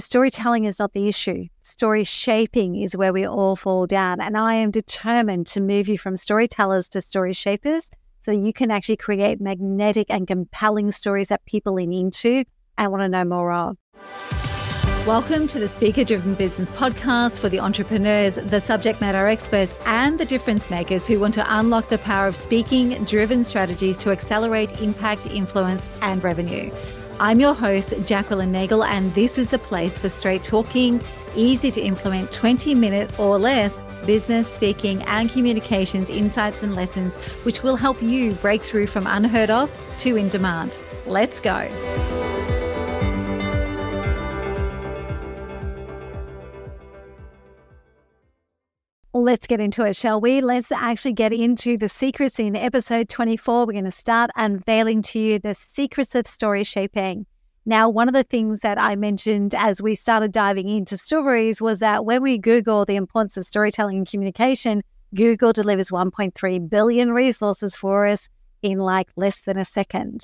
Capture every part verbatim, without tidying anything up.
Storytelling is not the issue. Story shaping is where we all fall down. And I am determined to move you from storytellers to story shapers so you can actually create magnetic and compelling stories that people lean into and want to know more of. Welcome to the Speaker Driven Business Podcast for the entrepreneurs, the subject matter experts, and the difference makers who want to unlock the power of speaking driven strategies to accelerate impact, influence, and revenue. I'm your host, Jacqueline Nagel, and this is the place for straight talking, easy to implement twenty minute or less business, speaking, and communications insights and lessons, which will help you break through from unheard of to in demand. Let's go. Let's get into it, shall we? Let's actually get into the secrets in episode twenty-four. We're going to start unveiling to you the secrets of story shaping. Now, one of the things that I mentioned as we started diving into stories was that when we Google the importance of storytelling and communication, Google delivers one point three billion resources for us in like less than a second.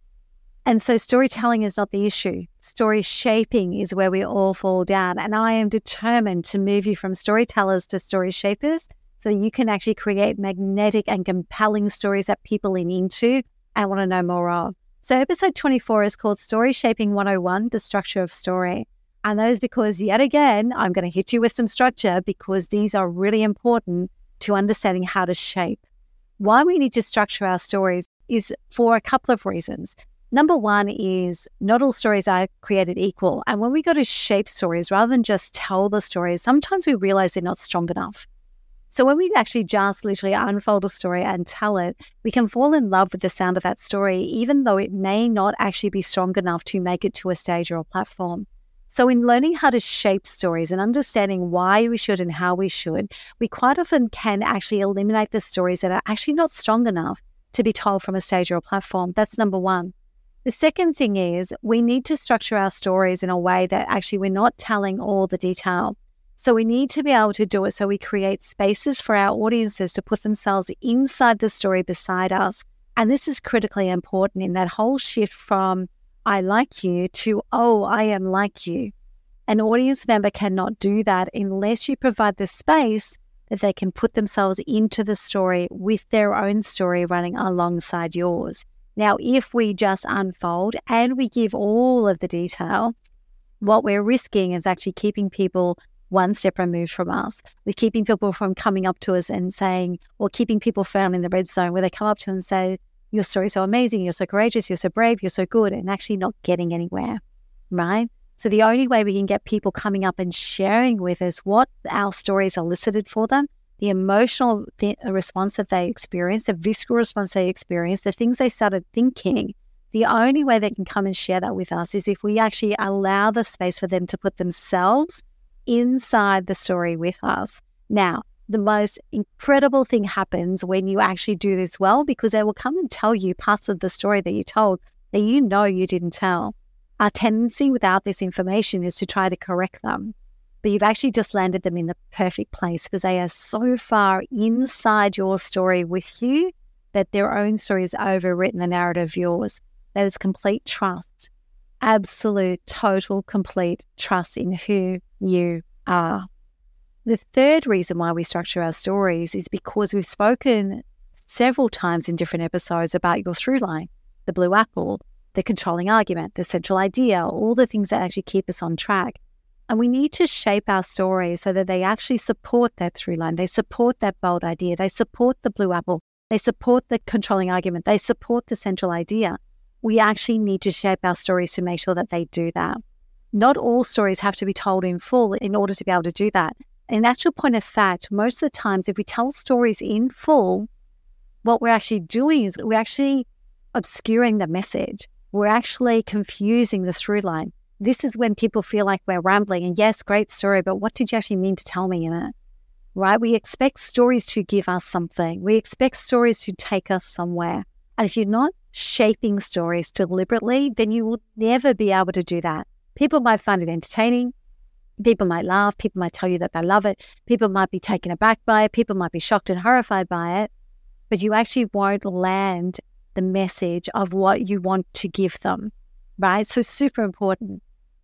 And so storytelling is not the issue. Story shaping is where we all fall down. And I am determined to move you from storytellers to story shapers so you can actually create magnetic and compelling stories that people lean into and want to know more of. So episode twenty-four is called Story Shaping one oh one, The Structure of Story. And that is because yet again, I'm going to hit you with some structure because these are really important to understanding how to shape. Why we need to structure our stories is for a couple of reasons. Number one is not all stories are created equal. And when we go to shape stories, rather than just tell the stories, sometimes we realize they're not strong enough. So when we actually just literally unfold a story and tell it, we can fall in love with the sound of that story, even though it may not actually be strong enough to make it to a stage or a platform. So in learning how to shape stories and understanding why we should and how we should, we quite often can actually eliminate the stories that are actually not strong enough to be told from a stage or a platform. That's number one. The second thing is we need to structure our stories in a way that actually we're not telling all the detail. So we need to be able to do it so we create spaces for our audiences to put themselves inside the story beside us. And this is critically important in that whole shift from I like you to, oh, I am like you. An audience member cannot do that unless you provide the space that they can put themselves into the story with their own story running alongside yours. Now, if we just unfold and we give all of the detail, what we're risking is actually keeping people one step removed from us. We're keeping people from coming up to us and saying, or keeping people found in the red zone where they come up to us and say, your story's so amazing, you're so courageous, you're so brave, you're so good, and actually not getting anywhere, right? So the only way we can get people coming up and sharing with us what our stories elicited for them, the emotional th- response that they experience, the visceral response they experience, the things they started thinking, the only way they can come and share that with us is if we actually allow the space for them to put themselves inside the story with us. Now, the most incredible thing happens when you actually do this well because they will come and tell you parts of the story that you told that you know you didn't tell. Our tendency without this information is to try to correct them. But you've actually just landed them in the perfect place because they are so far inside your story with you that their own story has overwritten the narrative of yours. That is complete trust, absolute, total, complete trust in who you are. The third reason why we structure our stories is because we've spoken several times in different episodes about your through line, the blue apple, the controlling argument, the central idea, all the things that actually keep us on track. And we need to shape our stories so that they actually support that through line. They support that bold idea. They support the blue apple. They support the controlling argument. They support the central idea. We actually need to shape our stories to make sure that they do that. Not all stories have to be told in full in order to be able to do that. In actual point of fact, most of the times, if we tell stories in full, what we're actually doing is we're actually obscuring the message. We're actually confusing the through line. This is when people feel like we're rambling and yes, great story, but what did you actually mean to tell me in it, right? We expect stories to give us something. We expect stories to take us somewhere. And if you're not shaping stories deliberately, then you will never be able to do that. People might find it entertaining. People might laugh. People might tell you that they love it. People might be taken aback by it. People might be shocked and horrified by it. But you actually won't land the message of what you want to give them, right? So super important.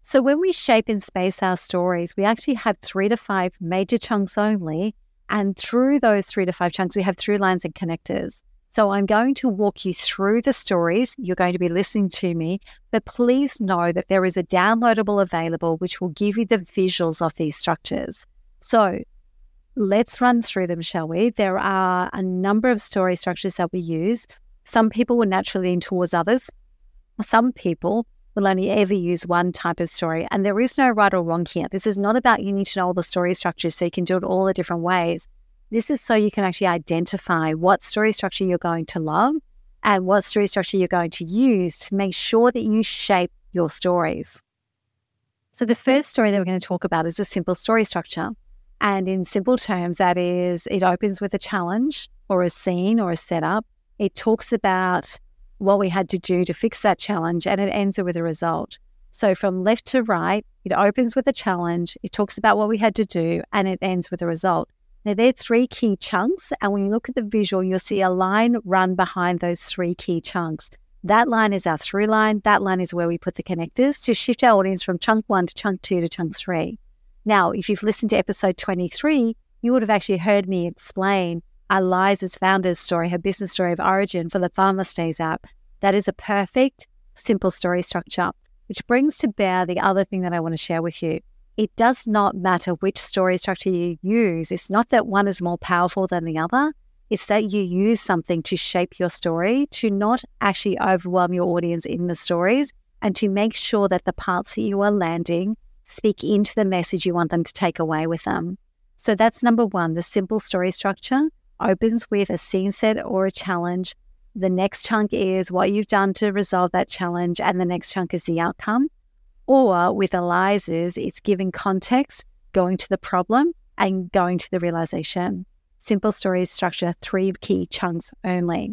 So when we shape and space our stories, we actually have three to five major chunks only. And through those three to five chunks, we have through lines and connectors. So I'm going to walk you through the stories. You're going to be listening to me, but please know that there is a downloadable available which will give you the visuals of these structures. So let's run through them, shall we? There are a number of story structures that we use. Some people will naturally lean towards others. Some people will only ever use one type of story, and there is no right or wrong here. This is not about you need to know all the story structures so you can do it all the different ways. This is so you can actually identify what story structure you're going to love and what story structure you're going to use to make sure that you shape your stories. So the first story that we're going to talk about is a simple story structure. And in simple terms, that is, it opens with a challenge or a scene or a setup. It talks about what we had to do to fix that challenge, and it ends with a result. So from left to right, it opens with a challenge, it talks about what we had to do, and it ends with a result. Now, there are three key chunks, and when you look at the visual, you'll see a line run behind those three key chunks. That line is our through line. That line is where we put the connectors to shift our audience from chunk one to chunk two to chunk three. Now, if you've listened to episode twenty-three, you would have actually heard me explain our Liza's founder's story, her business story of origin for the Farmless Days app. That is a perfect, simple story structure, which brings to bear the other thing that I want to share with you. It does not matter which story structure you use. It's not that one is more powerful than the other. It's that you use something to shape your story, to not actually overwhelm your audience in the stories, and to make sure that the parts that you are landing speak into the message you want them to take away with them. So that's number one. The simple story structure opens with a scene set or a challenge. The next chunk is what you've done to resolve that challenge, and the next chunk is the outcome. Or with Eliza's, it's giving context, going to the problem, and going to the realization. Simple story structure, three key chunks only.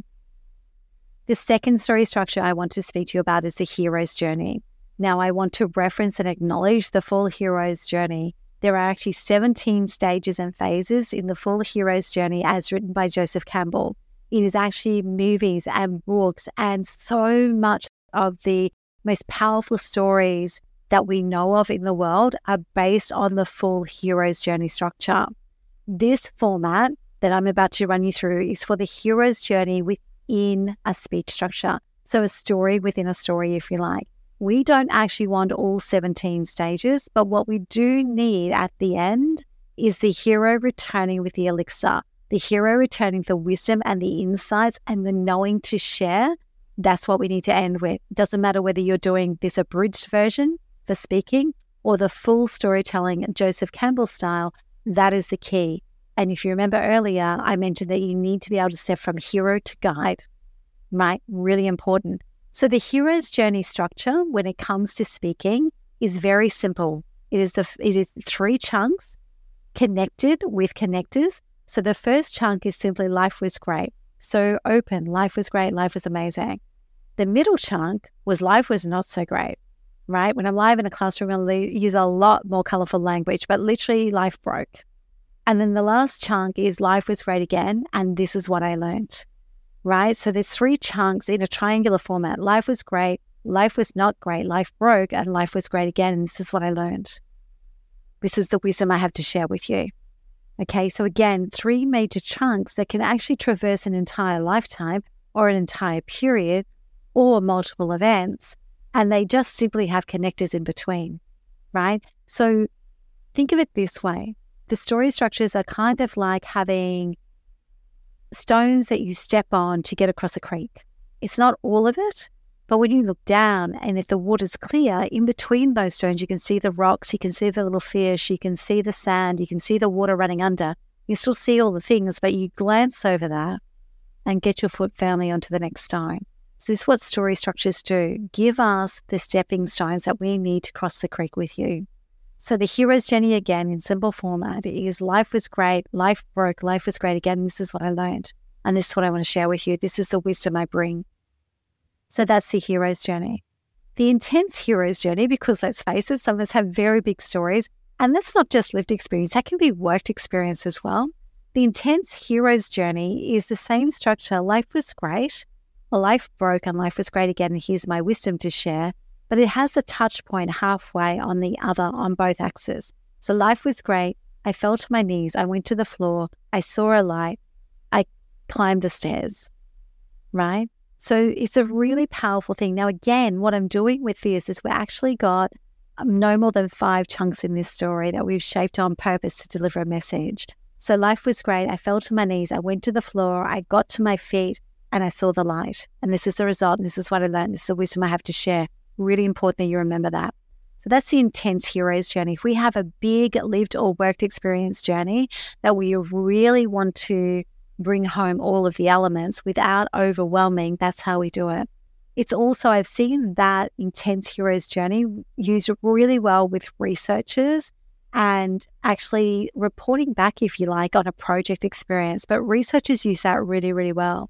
The second story structure I want to speak to you about is the hero's journey. Now, I want to reference and acknowledge the full hero's journey. There are actually seventeen stages and phases in the full hero's journey as written by Joseph Campbell. It is actually movies and books, and so much of the most powerful stories that we know of in the world are based on the full hero's journey structure. This format that I'm about to run you through is for the hero's journey within a speech structure. So a story within a story, if you like. We don't actually want all seventeen stages, but what we do need at the end is the hero returning with the elixir, the hero returning the wisdom and the insights and the knowing to share. That's what we need to end with. It doesn't matter whether you're doing this abridged version for speaking or the full storytelling Joseph Campbell style. That is the key. And if you remember earlier, I mentioned that you need to be able to step from hero to guide, right? Really important. So the hero's journey structure, when it comes to speaking, is very simple. It is the it is three chunks connected with connectors. So the first chunk is simply life was great. So open, life was great, life was amazing. The middle chunk was life was not so great, right? When I'm live in a classroom, I'll use a lot more colorful language, but literally life broke. And then the last chunk is life was great again, and this is what I learned, right? So there's three chunks in a triangular format. Life was great, life was not great, life broke, and life was great again, and this is what I learned. This is the wisdom I have to share with you. Okay, so again, three major chunks that can actually traverse an entire lifetime or an entire period or multiple events, and they just simply have connectors in between, right? So think of it this way. The story structures are kind of like having stones that you step on to get across a creek. It's not all of it, but when you look down and if the water's clear, in between those stones, you can see the rocks, you can see the little fish, you can see the sand, you can see the water running under. You still see all the things, but you glance over that and get your foot firmly onto the next stone. So this is what story structures do. Give us the stepping stones that we need to cross the creek with you. So the hero's journey, again, in simple format, is life was great, life broke, life was great again. This is what I learned. And this is what I want to share with you. This is the wisdom I bring. So that's the hero's journey. The intense hero's journey, because let's face it, some of us have very big stories, and that's not just lived experience, that can be worked experience as well. The intense hero's journey is the same structure. Life was great, life broke, and life was great again, and here's my wisdom to share. but it has a touch point halfway on the other, on both axes. So life was great. I fell to my knees. I went to the floor. I saw a light. I climbed the stairs, right? So it's a really powerful thing. Now, again, what I'm doing with this is we actually got no more than five chunks in this story that we've shaped on purpose to deliver a message. So life was great. I fell to my knees. I went to the floor. I got to my feet and I saw the light. And this is the result. And this is what I learned. This is the wisdom I have to share. Really important that you remember that. So that's the intense hero's journey. If we have a big lived or worked experience journey that we really want to bring home all of the elements without overwhelming, that's how we do it. It's also, I've seen that intense hero's journey used really well with researchers and actually reporting back, if you like, on a project experience. But researchers use that really, really well.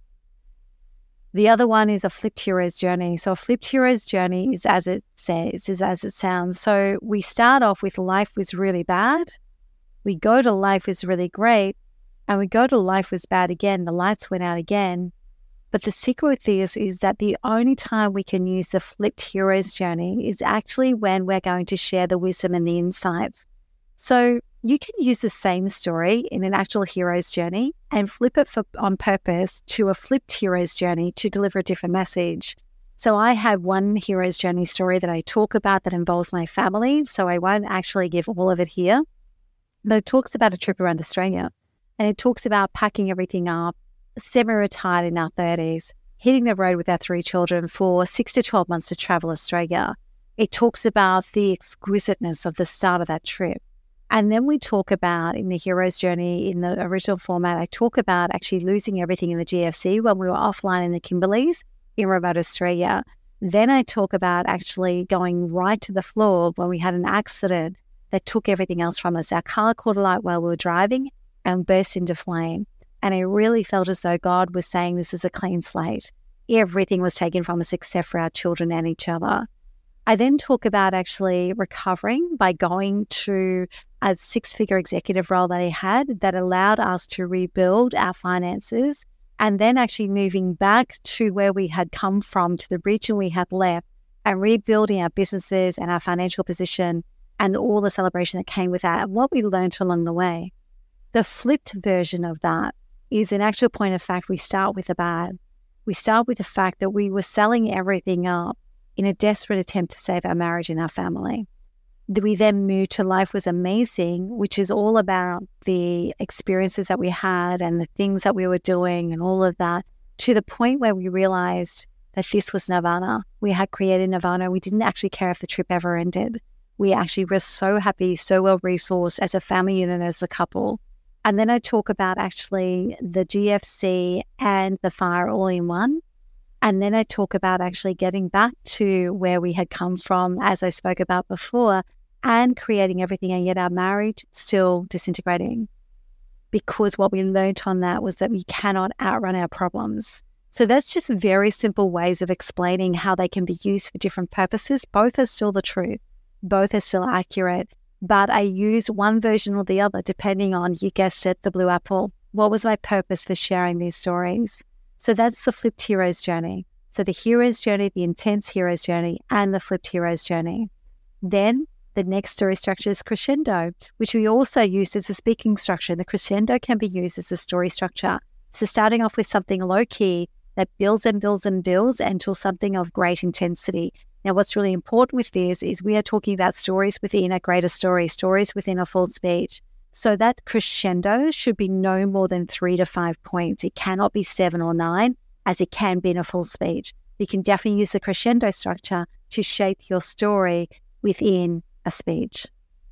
The other one is a flipped hero's journey. So a flipped hero's journey is as it says, is as it sounds. So we start off with life was really bad. We go to life was really great. And we go to life was bad again. The lights went out again. But the secret with this is that the only time we can use the flipped hero's journey is actually when we're going to share the wisdom and the insights. So you can use the same story in an actual hero's journey and flip it for, on purpose to a flipped hero's journey to deliver a different message. So I have one hero's journey story that I talk about that involves my family, so I won't actually give all of it here. But it talks about a trip around Australia, and it talks about packing everything up, semi-retired in our thirties, hitting the road with our three children for six to twelve months to travel Australia. It talks about the exquisiteness of the start of that trip. And then we talk about, in the hero's journey, in the original format, I talk about actually losing everything in the G F C when we were offline in the Kimberleys in remote Australia. Then I talk about actually going right to the floor when we had an accident that took everything else from us. Our car caught alight while we were driving and burst into flame. And I really felt as though God was saying this is a clean slate. Everything was taken from us except for our children and each other. I then talk about actually recovering by going to a six-figure executive role that I had that allowed us to rebuild our finances, and then actually moving back to where we had come from, to the region we had left, and rebuilding our businesses and our financial position and all the celebration that came with that and what we learned along the way. The flipped version of that is, in actual point of fact, we start with the bad. We start with the fact that we were selling everything up in a desperate attempt to save our marriage and our family. We then moved to life was amazing, which is all about the experiences that we had and the things that we were doing and all of that, to the point where we realized that this was nirvana. We had created nirvana. We didn't actually care if the trip ever ended. We actually were so happy, so well resourced as a family unit, as a couple. And then I talk about actually the G F C and the fire all in one. And then I talk about actually getting back to where we had come from, as I spoke about before, and creating everything, and yet our marriage still disintegrating. Because what we learned on that was that we cannot outrun our problems. So that's just very simple ways of explaining how they can be used for different purposes. Both are still the truth. Both are still accurate. But I use one version or the other depending on, you guessed it, the blue apple. What was my purpose for sharing these stories? So that's the flipped hero's journey. So the hero's journey, the intense hero's journey, and the flipped hero's journey. Then the next story structure is crescendo, which we also use as a speaking structure. The crescendo can be used as a story structure. So starting off with something low-key that builds and builds and builds until something of great intensity. Now, what's really important with this is we are talking about stories within a greater story, stories within a full speech. So that crescendo should be no more than three to five points. It cannot be seven or nine, as it can be in a full speech. You can definitely use the crescendo structure to shape your story within a speech.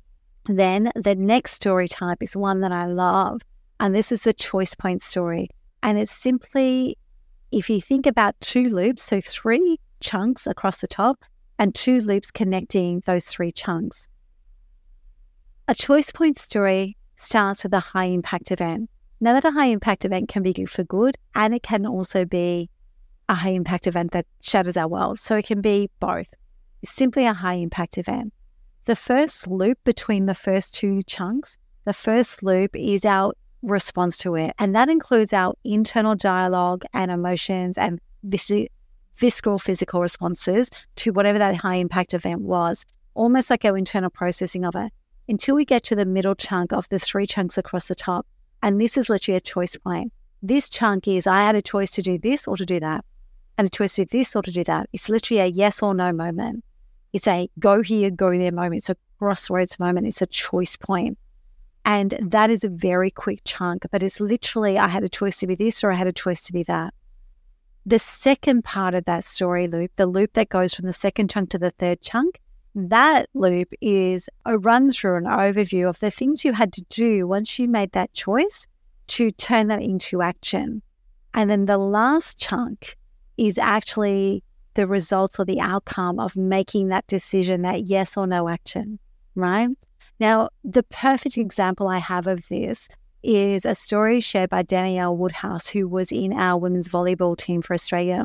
Then the next story type is one that I love, and this is the choice point story. And it's simply, if you think about two loops, so three chunks across the top and two loops connecting those three chunks. A choice point story starts with a high impact event. Now, that a high impact event can be good for good, and it can also be a high impact event that shatters our world. So it can be both. It's simply a high impact event. The first loop between the first two chunks, the first loop is our response to it. And that includes our internal dialogue and emotions and vis- visceral physical responses to whatever that high impact event was, almost like our internal processing of it, until we get to the middle chunk of the three chunks across the top. And this is literally a choice point. This chunk is, I had a choice to do this or to do that, and a choice to do this or to do that. It's literally a yes or no moment. It's a go here, go there moment. It's a crossroads moment. It's a choice point. And that is a very quick chunk, but it's literally, I had a choice to be this or I had a choice to be that. The second part of that story loop, the loop that goes from the second chunk to the third chunk, that loop is a run through, an overview of the things you had to do once you made that choice to turn that into action. And then the last chunk is actually the results or the outcome of making that decision, that yes or no action, right? Now, the perfect example I have of this is a story shared by Danielle Woodhouse, who was in our women's volleyball team for Australia.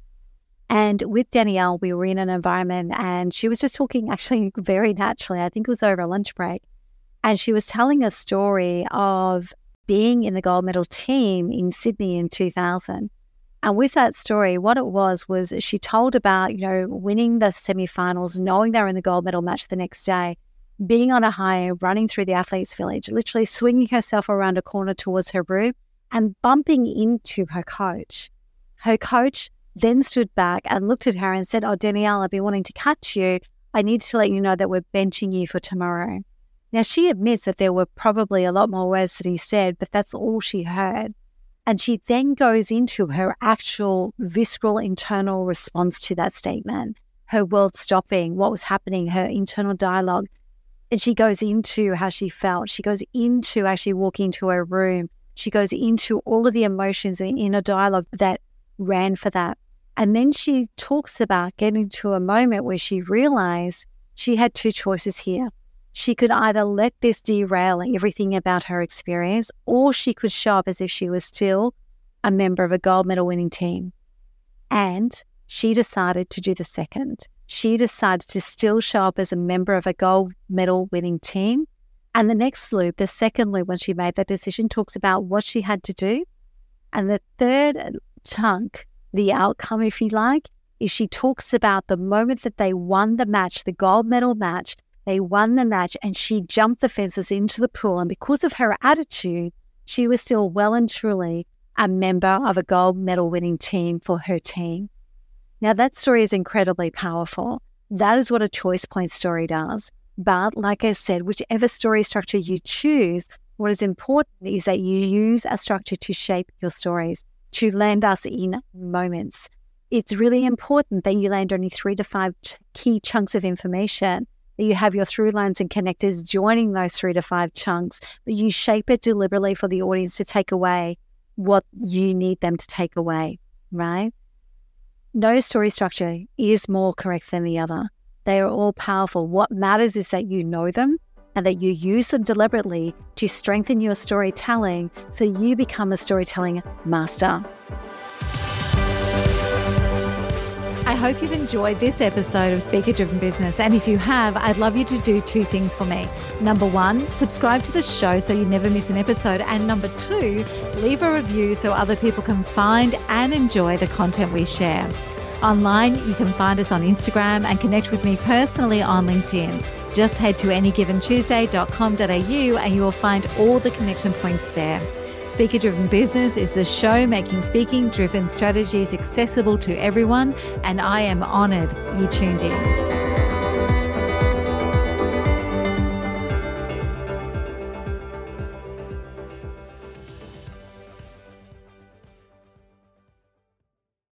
And with Danielle, we were in an environment and she was just talking actually very naturally. I think it was over a lunch break. And she was telling a story of being in the gold medal team in Sydney in two thousand. And with that story, what it was, was she told about, you know, winning the semifinals, knowing they were in the gold medal match the next day, being on a high, running through the athletes' village, literally swinging herself around a corner towards her room and bumping into her coach. Her coach then stood back and looked at her and said, "Oh, Danielle, I've been wanting to catch you. I need to let you know that we're benching you for tomorrow." Now, she admits that there were probably a lot more words that he said, but that's all she heard. And she then goes into her actual visceral internal response to that statement, her world stopping, what was happening, her internal dialogue. And she goes into how she felt. She goes into actually walking to her room. She goes into all of the emotions and inner dialogue that ran for that. And then she talks about getting to a moment where she realized she had two choices here. She could either let this derail everything about her experience, or she could show up as if she was still a member of a gold medal winning team. And she decided to do the second. She decided to still show up as a member of a gold medal winning team. And the next loop, the second loop, when she made that decision, talks about what she had to do. And the third chunk, the outcome, if you like, is she talks about the moment that they won the match, the gold medal match. They won the match and she jumped the fences into the pool. And because of her attitude, she was still well and truly a member of a gold medal winning team for her team. Now, that story is incredibly powerful. That is what a choice point story does. But like I said, whichever story structure you choose, what is important is that you use a structure to shape your stories, to land us in moments. It's really important that you land only three to five ch- key chunks of information, that you have your through lines and connectors joining those three to five chunks, but you shape it deliberately for the audience to take away what you need them to take away, right? No story structure is more correct than the other. They are all powerful. What matters is that you know them and that you use them deliberately to strengthen your storytelling so you become a storytelling master. I hope you've enjoyed this episode of Speaker Driven Business. And if you have, I'd love you to do two things for me. Number one, subscribe to the show so you never miss an episode. And number two, leave a review so other people can find and enjoy the content we share. Online, you can find us on Instagram and connect with me personally on LinkedIn. Just head to any given tuesday dot com dot a u and you will find all the connection points there. Speaker Driven Business is the show making speaking-driven strategies accessible to everyone, and I am honoured you tuned in.